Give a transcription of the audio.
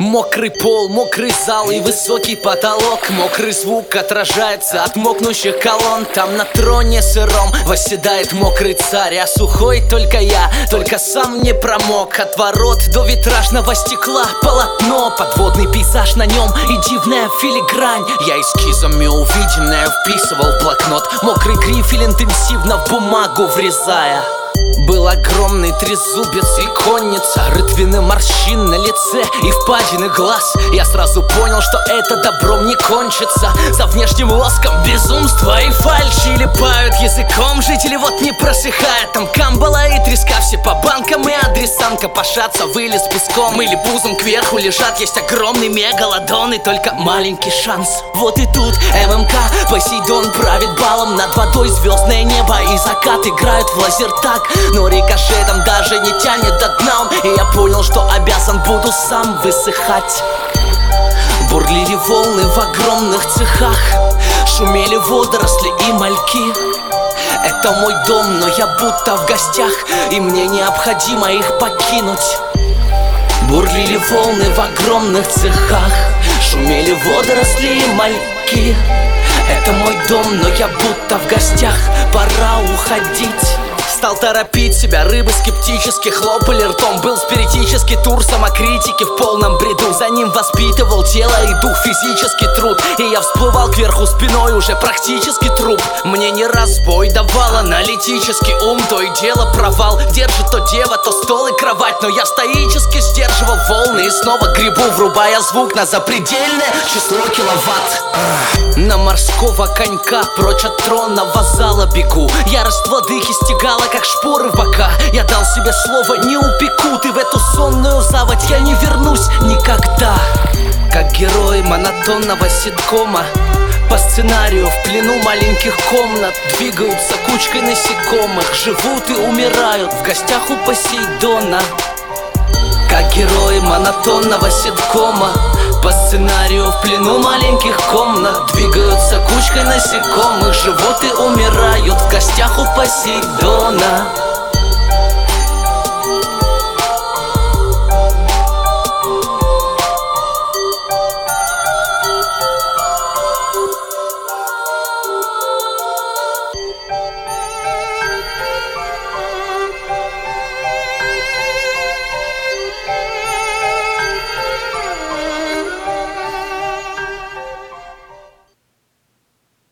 Мокрый пол, мокрый зал и высокий потолок. Мокрый звук отражается от мокнущих колонн. Там на троне сыром восседает мокрый царь, а сухой только я, только сам не промок. От ворот до витражного стекла полотно, подводный пейзаж на нем и дивная филигрань. Я эскизами увиденное вписывал в блокнот, мокрый грифель интенсивно в бумагу врезая. Был огромный трезубец и конница, рытвины морщин на лице и впадины глаз. Я сразу понял, что это добром не кончится. За внешним лоском безумство и фальшь. И липают языком жители, вот не просыхает. Там камбала и треска, все по банкам и адресам копошатся, вылез песком или пузом кверху лежат. Есть огромный мегалодон и только маленький шанс. Вот и тут ММК Посейдон правит балом над водой. Звездное небо и закат играют в лазертаг, но рикошетом даже не тянет до дна. И я понял, что обязан буду сам высыхать. Бурлили волны в огромных цехах, шумели водоросли и мальки. Это мой дом, но я будто в гостях, и мне необходимо их покинуть. Бурлили волны в огромных цехах, шумели водоросли и мальки. Это мой дом, но я будто в гостях, пора уходить. Стал торопить себя, рыбы скептически хлопали ртом. Был спиритический тур самокритики в полном бреду. За ним воспитывал тело и дух физический труд. И я всплывал кверху спиной, уже практически труп. Мне не раз бой давал аналитический ум. То и дело провал, держит то дева, то стол и кровать. Но я стоически сдерживал волны и снова гребу, врубая звук на запредельное число киловатт. На морского конька прочь от тронного зала бегу. Ярость владыки стегала, как шпоры в бока. Я дал себе слово, не упекут, и в эту сонную заводь я не вернусь никогда. Как герой монотонного ситкома, по сценарию в плену маленьких комнат, двигаются кучкой насекомых, живут и умирают в гостях у Посейдона. Как герои монотонного ситкома, по сценарию в плену маленьких комнат, двигаются кучкой насекомых, живут и умирают в гостях у Посейдона.